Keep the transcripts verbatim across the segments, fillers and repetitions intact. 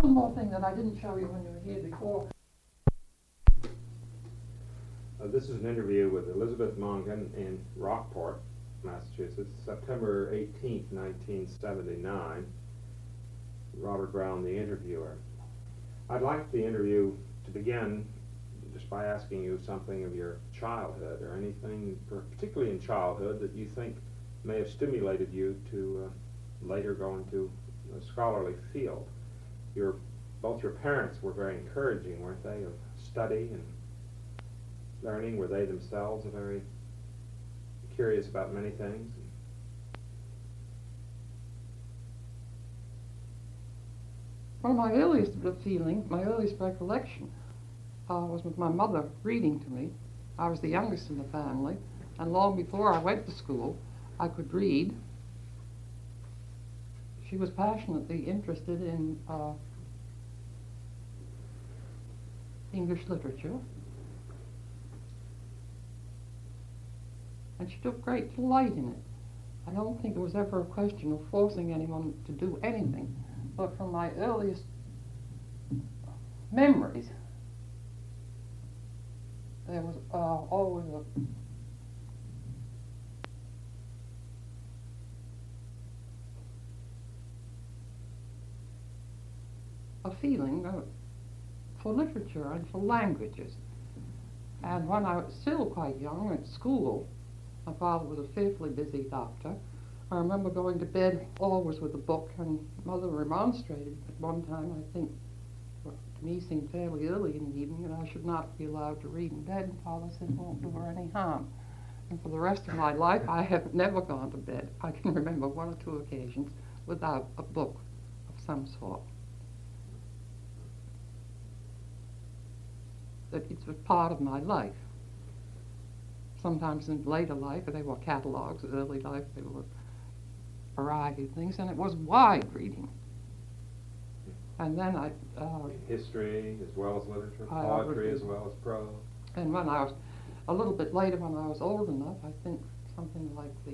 One more thing that I didn't show you when you were here before. Uh, this is an interview with Elizabeth Mongan in Rockport, Massachusetts, September eighteenth, nineteen seventy-nine. Robert Brown, the interviewer. I'd like the interview to begin just by asking you something of your childhood, or anything, particularly in childhood, that you think may have stimulated you to uh, later go into a scholarly field. Your, both your parents were very encouraging, weren't they, of study and learning? Were they themselves very curious about many things? Well, my earliest feeling, my earliest recollection, uh, was with my mother reading to me. I was the youngest in the family, and long before I went to school, I could read. She was passionately interested in uh, English literature, and she took great delight in it. I don't think it was ever a question of forcing anyone to do anything, but from my earliest memories, there was uh, always a a feeling uh, for literature and for languages. And when I was still quite young at school, my father was a fearfully busy doctor. I remember going to bed always with a book, and Mother remonstrated at one time, I think, what to me seemed fairly early in the evening, that I should not be allowed to read in bed, and Father said it won't do her any harm. And for the rest of my life, I have never gone to bed. I can remember one or two occasions without a book of some sort. That it was part of my life. Sometimes in later life, they were catalogs. Early life, they were a variety of things, and it was wide reading. And then I... Uh, History as well as literature, I poetry would, as well as prose. And when I was, a little bit later, when I was old enough, I think something like the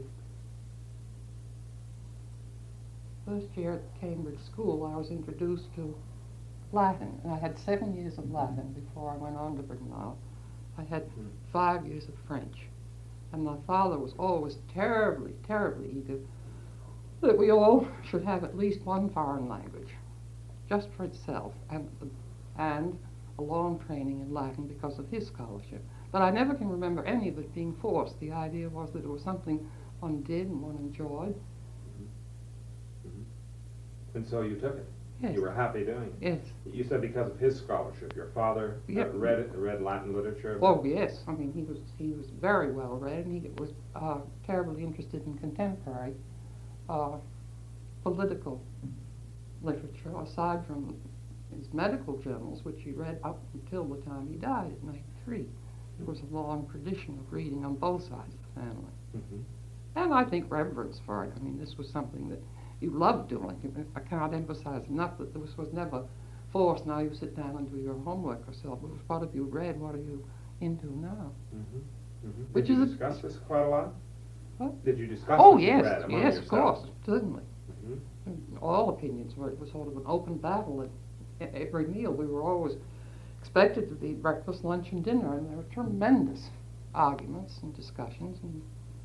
first year at Cambridge School, I was introduced to Latin, and I had seven years of Latin before I went on to Brignow. I had mm. five years of French, and my father was always terribly, terribly eager that we all should have at least one foreign language, just for itself, and and a long training in Latin because of his scholarship. But I never can remember any of it being forced. The idea was that it was something one did and one enjoyed. Mm-hmm. Mm-hmm. And so you took it? Yes. You were happy doing it? Yes. You said because of his scholarship. Your father yep. uh, read read Latin literature? Oh, yes. I mean, he was he was very well read, and he was uh, terribly interested in contemporary uh, political literature, aside from his medical journals, which he read up until the time he died at ninety-three. There was a long tradition of reading on both sides of the family. Mm-hmm. And I think reverence for it. I mean, this was something that you loved doing. I cannot emphasize enough that this was never forced. Now you sit down and do your homework yourself. What have you read? What are you into now? Mm-hmm. Mm-hmm. Which Did you is discuss this quite a lot? What? Did you discuss oh, what yes, you read among yes, yourselves? of course, certainly. Mm-hmm. All opinions were, it was sort of an open battle at every meal. We were always expected to be breakfast, lunch, and dinner, and there were tremendous arguments and discussions and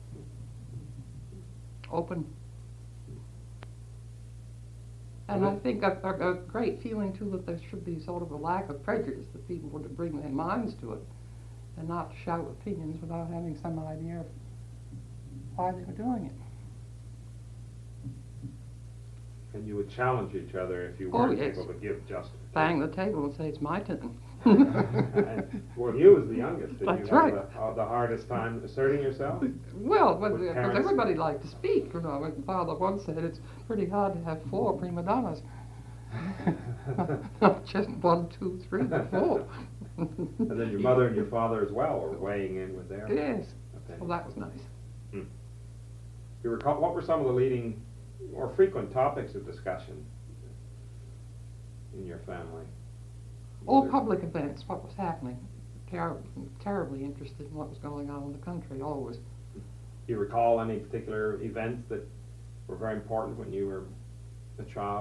open. And I think a, a, a great feeling, too, that there should be sort of a lack of prejudice, that people were to bring their minds to it and not shout opinions without having some idea of why they were doing it. And you would challenge each other if you oh, weren't yes. able to give justice. Bang the table and say, it's my turn. And, well, you as the youngest, did That's you have right. the, uh, the hardest time asserting yourself? Well, because everybody liked to speak. You know, my father once said it's pretty hard to have four prima donnas. Not just one, two, three, but four. And then your mother and your father as well were weighing in with their... Yes. opinion. Well, that was nice. Hmm. You recall, what were some of the leading or frequent topics of discussion in your family? All there... public events, what was happening. Ter- terribly interested in what was going on in the country, always. Do you recall any particular events that were very important when you were a child?